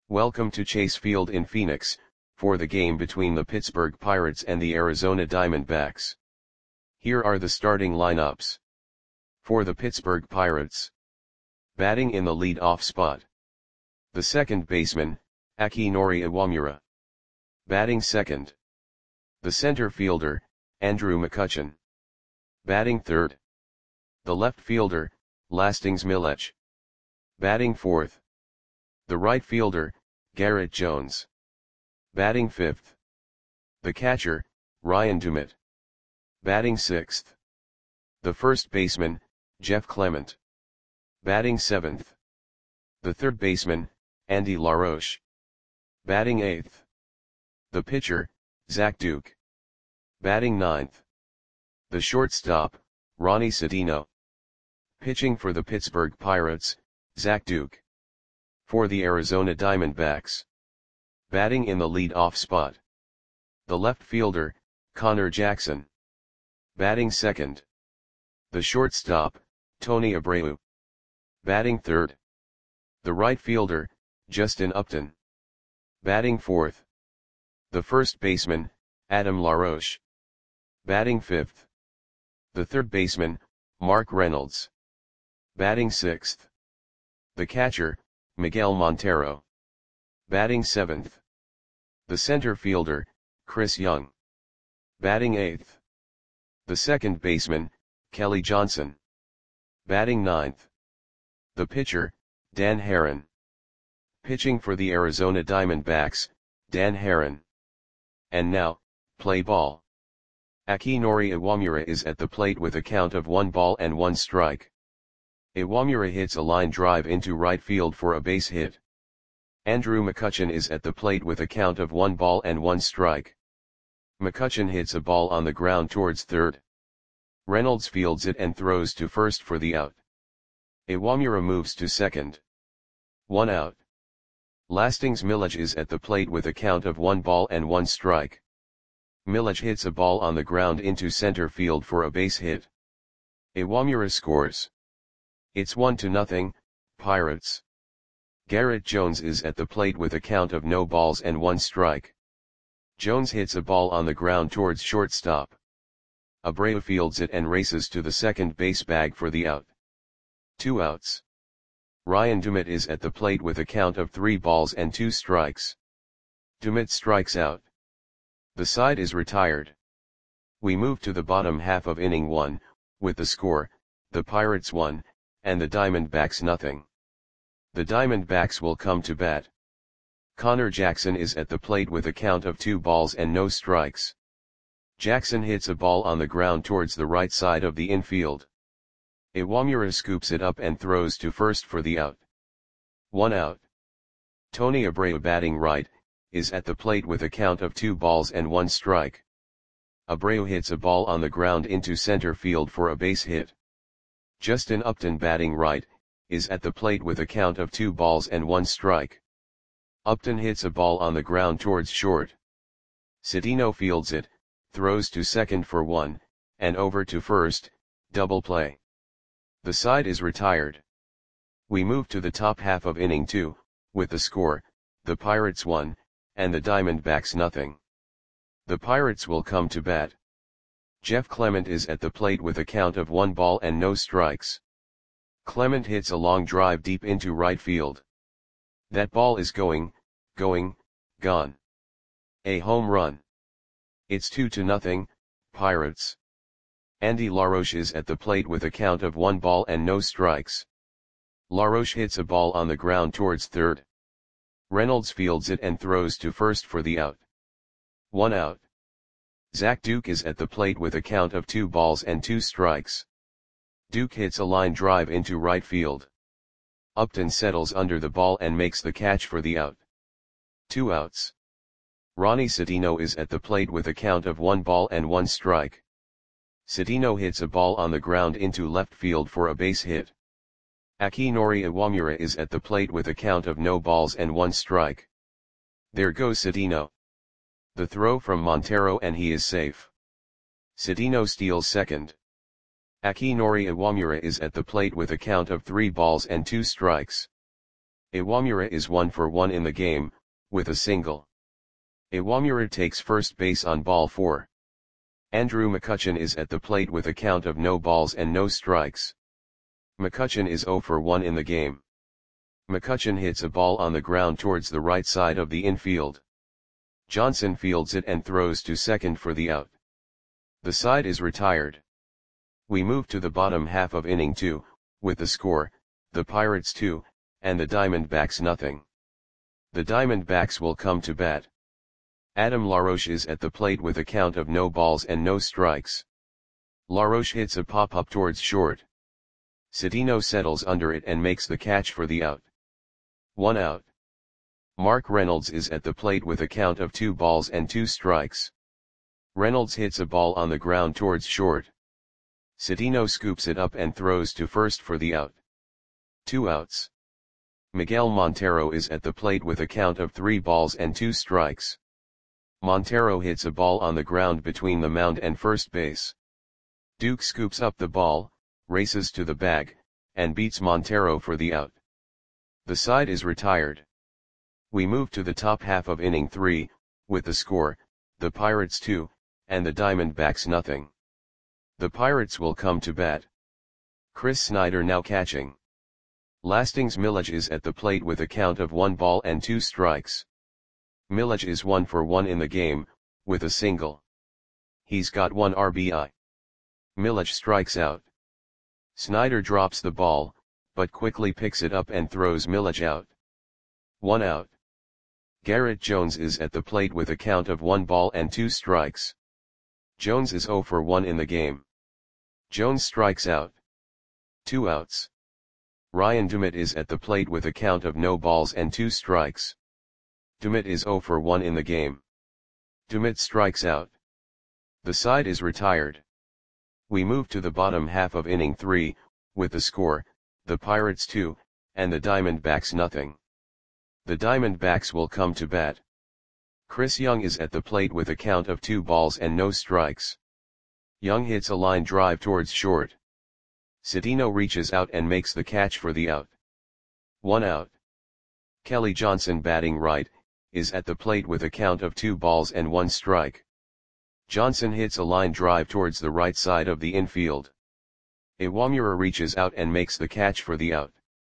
Welcome to Chase Field in Phoenix, for the game between the Pittsburgh Pirates and the Arizona Diamondbacks. Here are the starting lineups. For the Pittsburgh Pirates. Batting in the lead-off spot. The second baseman, Akinori Iwamura. Batting second. The center fielder, Andrew McCutchen. Batting third. The left fielder, Lastings Milech. Batting fourth. The right fielder, Garrett Jones. Batting fifth. The catcher, Ryan Dumit. Batting sixth. The first baseman, Jeff Clement. Batting seventh. The third baseman, Andy LaRoche. Batting eighth. The pitcher, Zach Duke. Batting ninth. The shortstop, Ronnie Sedino. Pitching for the Pittsburgh Pirates, Zach Duke. For the Arizona Diamondbacks. Batting in the lead-off spot. The left fielder, Connor Jackson. Batting second. The shortstop, Tony Abreu. Batting third. The right fielder, Justin Upton. Batting fourth. The first baseman, Adam LaRoche. Batting fifth. The third baseman, Mark Reynolds. Batting sixth. The catcher, Miguel Montero. Batting seventh. The center fielder, Chris Young. Batting eighth. The second baseman, Kelly Johnson. Batting ninth. The pitcher, Dan Haren. Pitching for the Arizona Diamondbacks, Dan Haren. And now, play ball. Akinori Iwamura is at the plate with a count of 1-1 strike. Iwamura hits a line drive into right field for a base hit. Andrew McCutchen is at the plate with a count of 1-1 strike. McCutchen hits a ball on the ground towards third. Reynolds fields it and throws to first for the out. Iwamura moves to second. 1 out. Lastings Milech is at the plate with a count of 1-1 strike. Milech hits a ball on the ground into center field for a base hit. Iwamura scores. It's 1-0, Pirates. Garrett Jones is at the plate with a count of no balls and 1 strike. Jones hits a ball on the ground towards shortstop. Abreu fields it and races to the second base bag for the out. 2 outs. Ryan Dumit is at the plate with a count of 3 balls and 2 strikes. Dumit strikes out. The side is retired. We move to the bottom half of inning 1, with the score, the Pirates 1, and the Diamondbacks 0. The Diamondbacks will come to bat. Connor Jackson is at the plate with a count of 2 balls and no strikes. Jackson hits a ball on the ground towards the right side of the infield. Iwamura scoops it up and throws to first for the out. 1 out. Tony Abreu, batting right, is at the plate with a count of 2 balls and 1 strike. Abreu hits a ball on the ground into center field for a base hit. Justin Upton, batting right, is at the plate with a count of 2 balls and 1 strike. Upton hits a ball on the ground towards short. Sedino fields it, throws to second for 1, and over to first, double play. The side is retired. We move to the top half of inning 2, with the score, the Pirates 1, and the Diamondbacks 0. The Pirates will come to bat. Jeff Clement is at the plate with a count of 1 ball and no strikes. Clement hits a long drive deep into right field. That ball is gone. A home run. It's 2-0, Pirates. Andy LaRoche is at the plate with a count of 1 ball and no strikes. LaRoche hits a ball on the ground towards third. Reynolds fields it and throws to first for the out. 1 out. Zach Duke is at the plate with a count of 2 balls and 2 strikes. Duke hits a line drive into right field. Upton settles under the ball and makes the catch for the out. 2 outs. Ronnie Sedino is at the plate with a count of 1 ball and 1 strike. Sedino hits a ball on the ground into left field for a base hit. Akinori Iwamura is at the plate with a count of no balls and 1 strike. There goes Sedino. The throw from Montero and he is safe. Sedino steals second. Akinori Iwamura is at the plate with a count of 3 balls and 2 strikes. Iwamura is 1 for 1 in the game, with a single. Iwamura takes first base on ball 4. Andrew McCutchen is at the plate with a count of no balls and no strikes. McCutchen is 0 for 1 in the game. McCutchen hits a ball on the ground towards the right side of the infield. Johnson fields it and throws to second for the out. The side is retired. We move to the bottom half of inning 2, with the score, the Pirates 2, and the Diamondbacks nothing. The Diamondbacks will come to bat. Adam LaRoche is at the plate with a count of no balls and no strikes. LaRoche hits a pop-up towards short. Cedeno settles under it and makes the catch for the out. 1 out. Mark Reynolds is at the plate with a count of 2 balls and 2 strikes. Reynolds hits a ball on the ground towards short. Cedeno scoops it up and throws to first for the out. 2 outs. Miguel Montero is at the plate with a count of 3 balls and 2 strikes. Montero hits a ball on the ground between the mound and first base. Duke scoops up the ball, races to the bag, and beats Montero for the out. The side is retired. We move to the top half of inning 3, with the score, the Pirates 2, and the Diamondbacks nothing. The Pirates will come to bat. Chris Snyder now catching. Lastings Milledge is at the plate with a count of 1 ball and 2 strikes. Milledge is 1 for 1 in the game, with a single. He's got 1 RBI. Milledge strikes out. Snyder drops the ball, but quickly picks it up and throws Milledge out. 1 out. Garrett Jones is at the plate with a count of 1 ball and 2 strikes. Jones is 0 for 1 in the game. Jones strikes out. 2 outs. Ryan Dumit is at the plate with a count of no balls and 2 strikes. Dumit is 0 for 1 in the game. Dumit strikes out. The side is retired. We move to the bottom half of inning 3, with the score, the Pirates 2, and the Diamondbacks nothing. The Diamondbacks will come to bat. Chris Young is at the plate with a count of 2 balls and no strikes. Young hits a line drive towards short. Cedeno reaches out and makes the catch for the out. 1 out. Kelly Johnson batting right, is at the plate with a count of 2 balls and 1 strike. Johnson hits a line drive towards the right side of the infield. Iwamura reaches out and makes the catch for the out.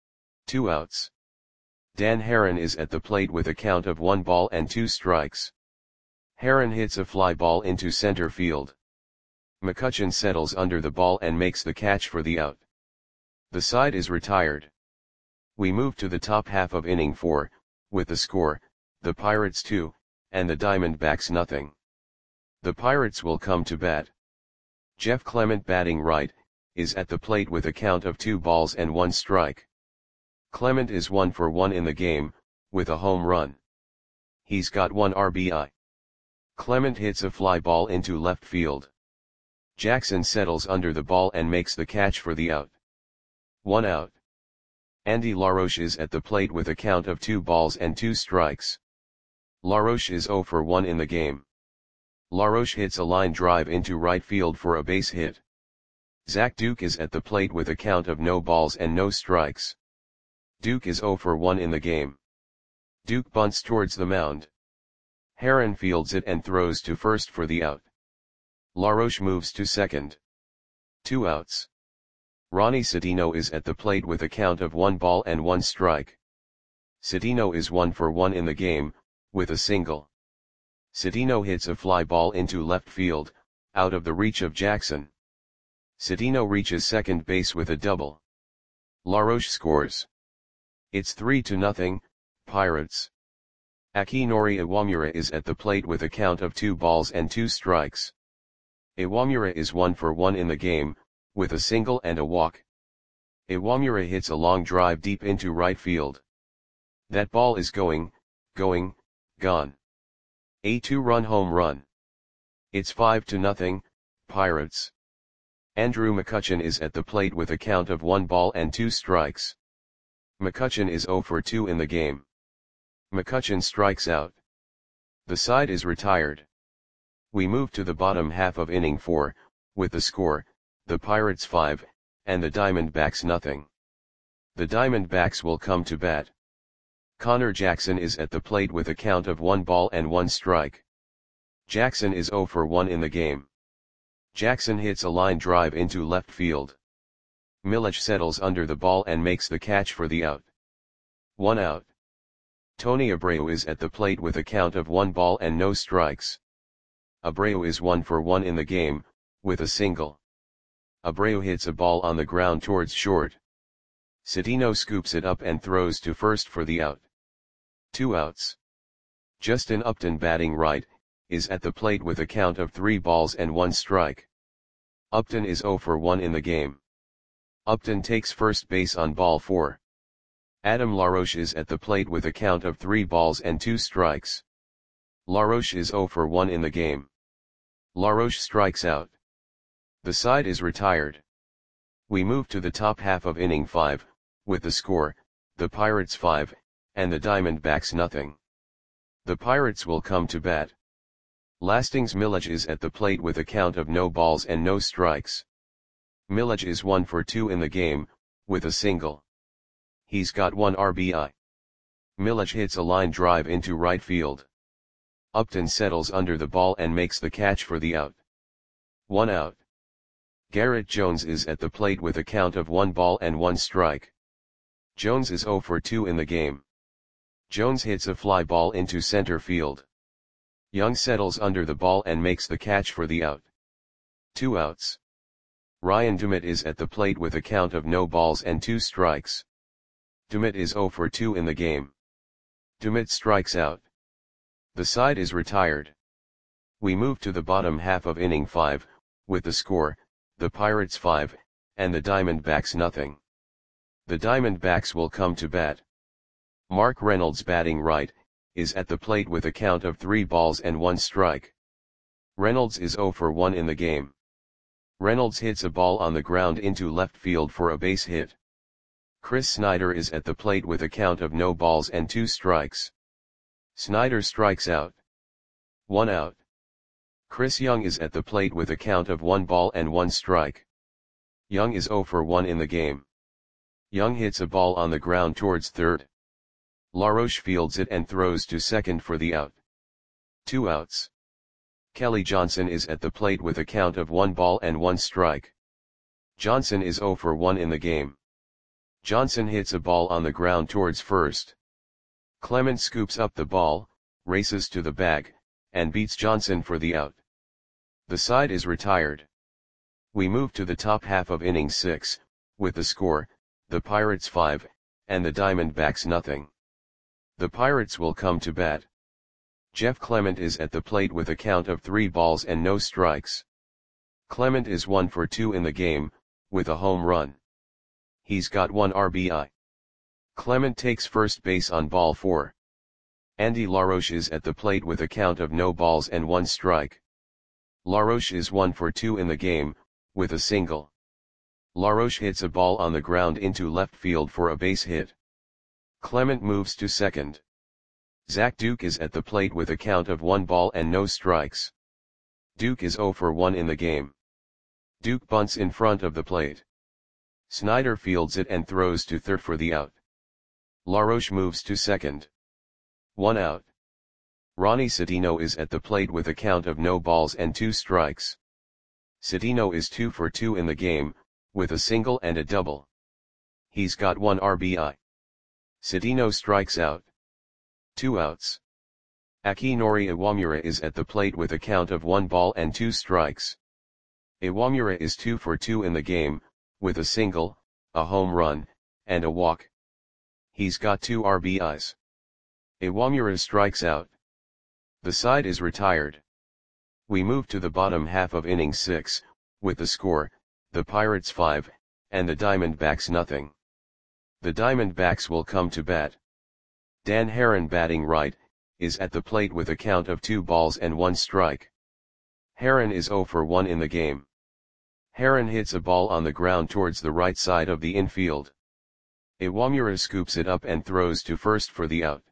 2 outs. Dan Herron is at the plate with a count of 1 ball and 2 strikes. Herron hits a fly ball into center field. McCutchen settles under the ball and makes the catch for the out. The side is retired. We move to the top half of inning 4, with the score, the Pirates 2, and the Diamondbacks nothing. The Pirates will come to bat. Jeff Clement batting right, is at the plate with a count of 2 balls and 1 strike. Clement is 1 for 1 in the game, with a home run. He's got 1 RBI. Clement hits a fly ball into left field. Jackson settles under the ball and makes the catch for the out. 1 out. Andy LaRoche is at the plate with a count of 2 balls and 2 strikes. LaRoche is 0 for 1 in the game. LaRoche hits a line drive into right field for a base hit. Zach Duke is at the plate with a count of no balls and no strikes. Duke is 0 for 1 in the game. Duke bunts towards the mound. Herron fields it and throws to first for the out. LaRoche moves to second. 2 outs. Ronnie Cedeno is at the plate with a count of 1 ball and 1 strike. Cedeno is 1 for 1 in the game, with a single. Cedeno hits a fly ball into left field, out of the reach of Jackson. Cedeno reaches second base with a double. LaRoche scores. It's 3-0, Pirates. Akinori Iwamura is at the plate with a count of 2 balls and 2 strikes. Iwamura is 1 for 1 in the game, with a single and a walk. Iwamura hits a long drive deep into right field. That ball is gone. A 2-run home run. It's 5-0, Pirates. Andrew McCutchen is at the plate with a count of 1 ball and 2 strikes. McCutchen is 0 for 2 in the game. McCutchen strikes out. The side is retired. We move to the bottom half of inning 4, with the score, the Pirates 5, and the Diamondbacks nothing. The Diamondbacks will come to bat. Connor Jackson is at the plate with a count of 1 ball and 1 strike. Jackson is 0 for 1 in the game. Jackson hits a line drive into left field. Milich settles under the ball and makes the catch for the out. 1 out. Tony Abreu is at the plate with a count of 1 ball and no strikes. Abreu is 1 for 1 in the game, with a single. Abreu hits a ball on the ground towards short. Cedeno scoops it up and throws to first for the out. 2 outs. Justin Upton, batting right, is at the plate with a count of 3 balls and 1 strike. Upton is 0 for 1 in the game. Upton takes first base on ball 4. Adam LaRoche is at the plate with a count of 3 balls and 2 strikes. LaRoche is 0 for 1 in the game. LaRoche strikes out. The side is retired. We move to the top half of inning 5, with the score, the Pirates 5, and the Diamondbacks nothing. The Pirates will come to bat. Lastings Milich is at the plate with a count of no balls and no strikes. Milich is 1 for 2 in the game, with a single. He's got 1 RBI. Milich hits a line drive into right field. Upton settles under the ball and makes the catch for the out. 1 out. Garrett Jones is at the plate with a count of 1 ball and 1 strike. Jones is 0 for 2 in the game. Jones hits a fly ball into center field. Young settles under the ball and makes the catch for the out. 2 outs. Ryan Dumit is at the plate with a count of no balls and 2 strikes. Dumit is 0 for 2 in the game. Dumit strikes out. The side is retired. We move to the bottom half of inning 5, with the score, the Pirates 5, and the Diamondbacks nothing. The Diamondbacks will come to bat. Mark Reynolds, batting right, is at the plate with a count of 3 balls and 1 strike. Reynolds is 0 for 1 in the game. Reynolds hits a ball on the ground into left field for a base hit. Chris Snyder is at the plate with a count of no balls and 2 strikes. Snyder strikes out. 1 out. Chris Young is at the plate with a count of 1 ball and 1 strike. Young is 0 for 1 in the game. Young hits a ball on the ground towards third. LaRoche fields it and throws to second for the out. 2 outs. Kelly Johnson is at the plate with a count of 1 ball and 1 strike. Johnson is 0 for 1 in the game. Johnson hits a ball on the ground towards first. Clement scoops up the ball, races to the bag, and beats Johnson for the out. The side is retired. We move to the top half of inning 6, with the score, the Pirates 5, and the Diamondbacks nothing. The Pirates will come to bat. Jeff Clement is at the plate with a count of 3 balls and no strikes. Clement is 1 for 2 in the game, with a home run. He's got 1 RBI. Clement takes first base on ball 4. Andy LaRoche is at the plate with a count of no balls and 1 strike. LaRoche is 1 for 2 in the game, with a single. LaRoche hits a ball on the ground into left field for a base hit. Clement moves to second. Zach Duke is at the plate with a count of 1 ball and no strikes. Duke is 0 for 1 in the game. Duke bunts in front of the plate. Snyder fields it and throws to third for the out. LaRoche moves to second. 1 out. Ronnie Cedeno is at the plate with a count of no balls and 2 strikes. Cedeno is 2 for 2 in the game, with a single and a double. He's got 1 RBI. Cedeno strikes out. 2 outs. Akinori Iwamura is at the plate with a count of 1 ball and 2 strikes. Iwamura is 2 for 2 in the game, with a single, a home run, and a walk. He's got 2 RBIs. Iwamura strikes out. The side is retired. We move to the bottom half of inning 6, with the score, the Pirates 5, and the Diamondbacks nothing. The Diamondbacks will come to bat. Dan Herron, batting right, is at the plate with a count of 2 balls and 1 strike. Herron is 0 for 1 in the game. Herron hits a ball on the ground towards the right side of the infield. Iwamura scoops it up and throws to first for the out.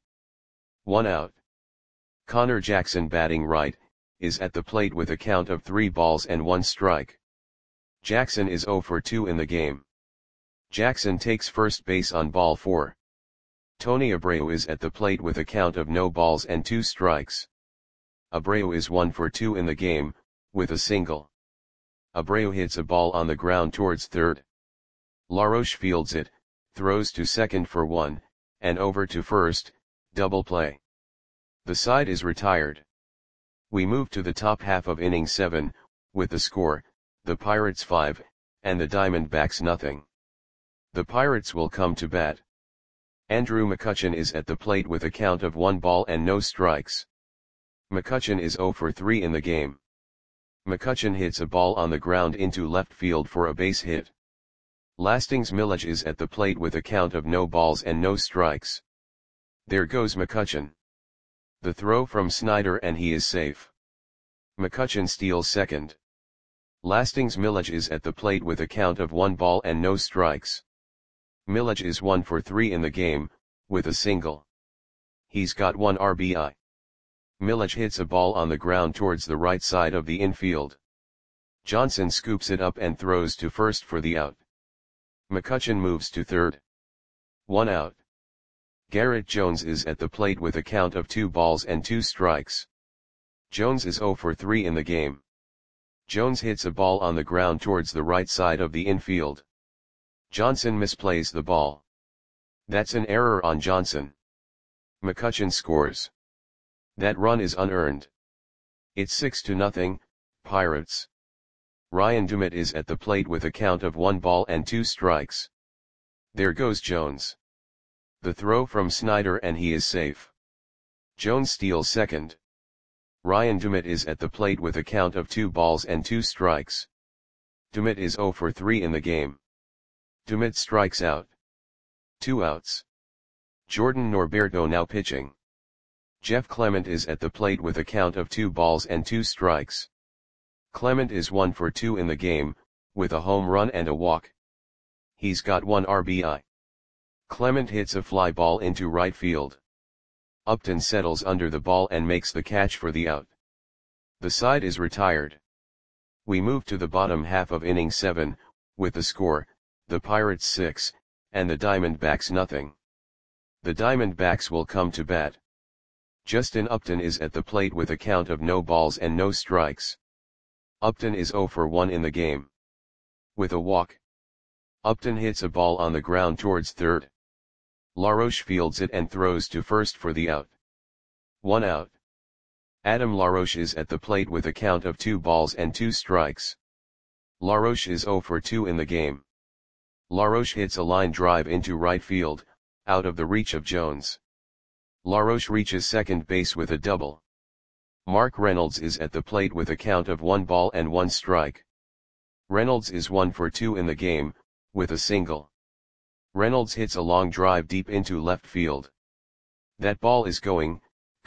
1 out. Connor Jackson, batting right, is at the plate with a count of 3 balls and 1 strike. Jackson is 0 for 2 in the game. Jackson takes first base on ball 4. Tony Abreu is at the plate with a count of no balls and 2 strikes. Abreu is 1 for 2 in the game, with a single. Abreu hits a ball on the ground towards third. LaRoche fields it, throws to second for 1, and over to first, double play. The side is retired. We move to the top half of inning 7, with the score, the Pirates 5, and the Diamondbacks nothing. The Pirates will come to bat. Andrew McCutchen is at the plate with a count of 1 ball and no strikes. McCutchen is 0 for 3 in the game. McCutchen hits a ball on the ground into left field for a base hit. Lastings Milledge is at the plate with a count of no balls and no strikes. There goes McCutchen. The throw from Snyder and he is safe. McCutchen steals second. Lastings Milledge is at the plate with a count of 1 ball and no strikes. Milledge is 1 for 3 in the game, with a single. He's got 1 RBI. Milledge hits a ball on the ground towards the right side of the infield. Johnson scoops it up and throws to first for the out. McCutchen moves to third. 1 out. Garrett Jones is at the plate with a count of 2 balls and 2 strikes. Jones is 0 for 3 in the game. Jones hits a ball on the ground towards the right side of the infield. Johnson misplays the ball. That's an error on Johnson. McCutchen scores. That run is unearned. It's 6-0, Pirates. Ryan Dummett is at the plate with a count of 1 ball and 2 strikes. There goes Jones. The throw from Snyder and he is safe. Jones steals second. Ryan Dummett is at the plate with a count of 2 balls and 2 strikes. Dummett is 0 for 3 in the game. Dummett strikes out. 2 outs. Jordan Norberto now pitching. Jeff Clement is at the plate with a count of 2 balls and 2 strikes. Clement is 1 for 2 in the game, with a home run and a walk. He's got 1 RBI. Clement hits a fly ball into right field. Upton settles under the ball and makes the catch for the out. The side is retired. We move to the bottom half of inning 7, with the score, the Pirates 6, and the Diamondbacks nothing. The Diamondbacks will come to bat. Justin Upton is at the plate with a count of no balls and no strikes. Upton is 0 for 1 in the game. With a walk. Upton hits a ball on the ground towards third. LaRoche fields it and throws to first for the out. 1 out. Adam LaRoche is at the plate with a count of 2 balls and 2 strikes. LaRoche is 0 for 2 in the game. LaRoche hits a line drive into right field, out of the reach of Jones. LaRoche reaches second base with a double. Mark Reynolds is at the plate with a count of 1 ball and 1 strike. Reynolds is 1 for 2 in the game, with a single. Reynolds hits a long drive deep into left field. That ball is gone.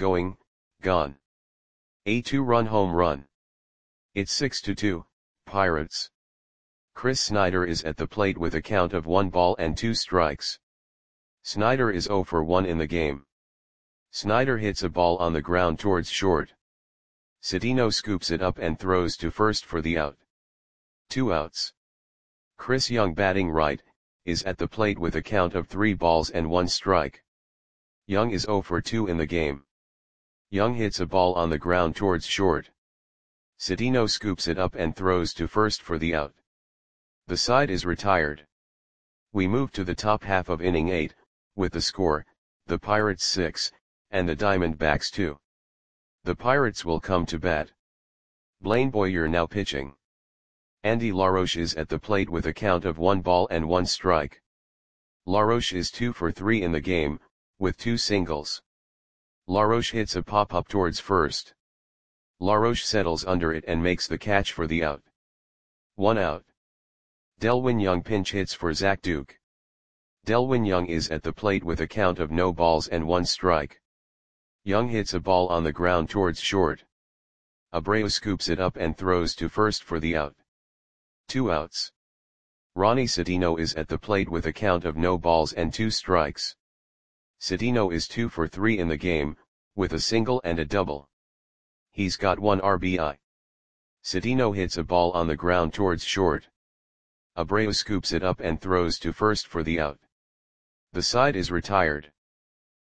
A 2-run home run. It's 6-2, Pirates. Chris Snyder is at the plate with a count of 1 ball and 2 strikes. Snyder is 0 for 1 in the game. Snyder hits a ball on the ground towards short. Cedeno scoops it up and throws to first for the out. 2 outs. Chris Young batting right, is at the plate with a count of 3 balls and 1 strike. Young is 0 for 2 in the game. Young hits a ball on the ground towards short. Cedeno scoops it up and throws to first for the out. The side is retired. We move to the top half of inning 8, with the score, the Pirates 6, and the Diamondbacks 2. The Pirates will come to bat. Blaine Boyer now pitching. Andy LaRoche is at the plate with a count of 1 ball and 1 strike. LaRoche is 2 for 3 in the game, with 2 singles. LaRoche hits a pop-up towards first. LaRoche settles under it and makes the catch for the out. 1 out. Delwin Young pinch hits for Zach Duke. Delwin Young is at the plate with a count of no balls and 1 strike. Young hits a ball on the ground towards short. Abreu scoops it up and throws to first for the out. 2 outs. Ronnie Cedeno is at the plate with a count of no balls and 2 strikes. Cedeno is 2 for 3 in the game, with a single and a double. He's got 1 RBI. Cedeno hits a ball on the ground towards short. Abreu scoops it up and throws to first for the out. The side is retired.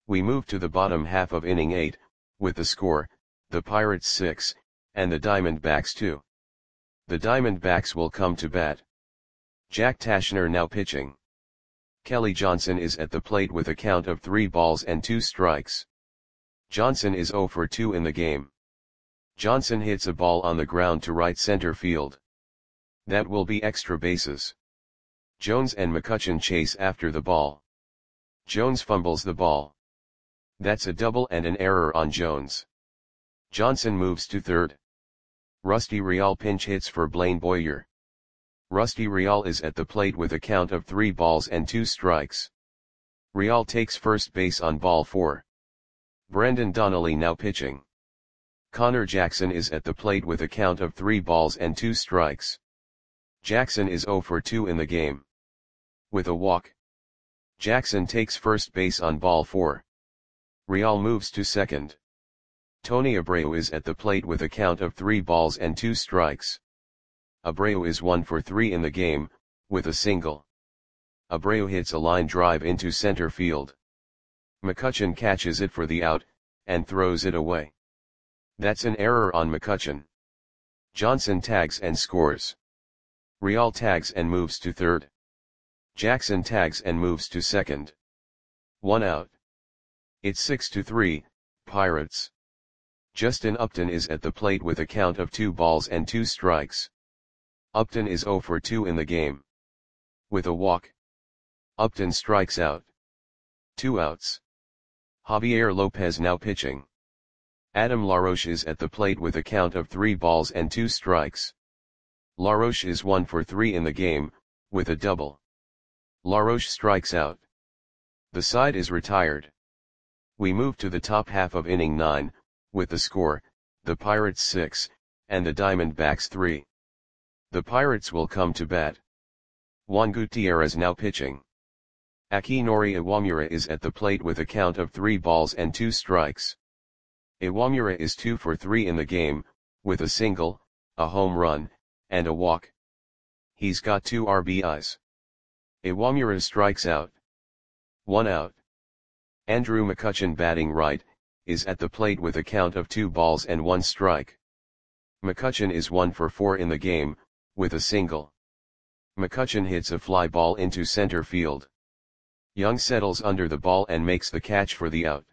We move to the bottom half of inning 8, with the score, the Pirates 6, and the Diamondbacks 2. The Diamondbacks will come to bat. Jack Tashner now pitching. Kelly Johnson is at the plate with a count of 3 balls and 2 strikes. Johnson is 0 for 2 in the game. Johnson hits a ball on the ground to right center field. That will be extra bases. Jones and McCutchen chase after the ball. Jones fumbles the ball. That's a double and an error on Jones. Johnson moves to third. Rusty Real pinch hits for Blaine Boyer. Rusty Real is at the plate with a count of 3 balls and 2 strikes. Real takes first base on ball 4. Brendan Donnelly now pitching. Connor Jackson is at the plate with a count of 3 balls and 2 strikes. Jackson is 0 for 2 in the game. With a walk. Jackson takes first base on ball 4. Real moves to second. Tony Abreu is at the plate with a count of 3 balls and 2 strikes. Abreu is 1 for 3 in the game, with a single. Abreu hits a line drive into center field. McCutchen catches it for the out, and throws it away. That's an error on McCutchen. Johnson tags and scores. Real tags and moves to third. Jackson tags and moves to second. 1 out. It's 6-3, Pirates. Justin Upton is at the plate with a count of 2 balls and 2 strikes. Upton is 0 for 2 in the game. With a walk. Upton strikes out. 2 outs. Javier Lopez now pitching. Adam LaRoche is at the plate with a count of 3 balls and 2 strikes. LaRoche is 1 for 3 in the game, with a double. LaRoche strikes out. The side is retired. We move to the top half of inning 9, with the score, the Pirates 6, and the Diamondbacks 3. The Pirates will come to bat. Juan Gutierrez now pitching. Akinori Iwamura is at the plate with a count of 3 balls and 2 strikes. Iwamura is 2 for 3 in the game, with a single, a home run, and a walk. He's got 2 RBIs. Iwamura strikes out. 1 out. Andrew McCutchen batting right, is at the plate with a count of 2 balls and 1 strike. McCutchen is 1 for 4 in the game, with a single. McCutchen hits a fly ball into center field. Young settles under the ball and makes the catch for the out.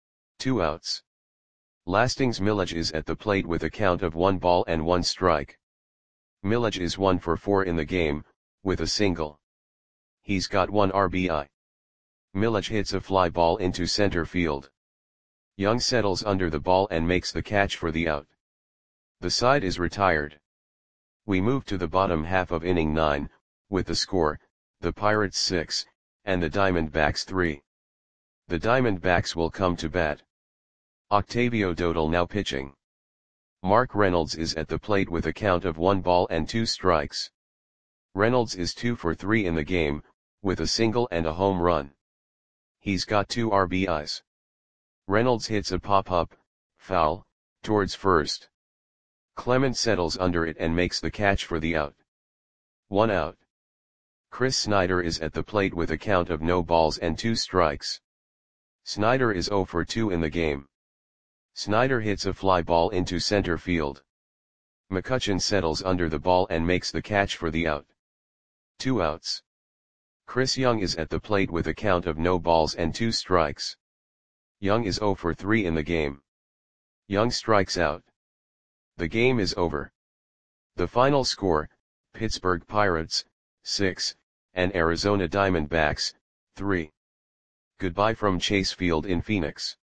2 outs. Lastings Milledge is at the plate with a count of 1 ball and 1 strike. Milledge is 1 for 4 in the game, with a single. He's got 1 RBI. Milledge hits a fly ball into center field. Young settles under the ball and makes the catch for the out. The side is retired. We move to the bottom half of inning 9, with the score, the Pirates 6, and the Diamondbacks 3. The Diamondbacks will come to bat. Octavio Dodal now pitching. Mark Reynolds is at the plate with a count of 1 ball and 2 strikes. Reynolds is 2 for 3 in the game, with a single and a home run. He's got 2 RBIs. Reynolds hits a pop-up, foul, towards first. Clement settles under it and makes the catch for the out. 1 out. Chris Snyder is at the plate with a count of no balls and 2 strikes. Snyder is 0 for 2 in the game. Snyder hits a fly ball into center field. McCutchen settles under the ball and makes the catch for the out. 2 outs. Chris Young is at the plate with a count of no balls and 2 strikes. Young is 0 for 3 in the game. Young strikes out. The game is over. The final score, Pittsburgh Pirates, 6, and Arizona Diamondbacks, 3. Goodbye from Chase Field in Phoenix.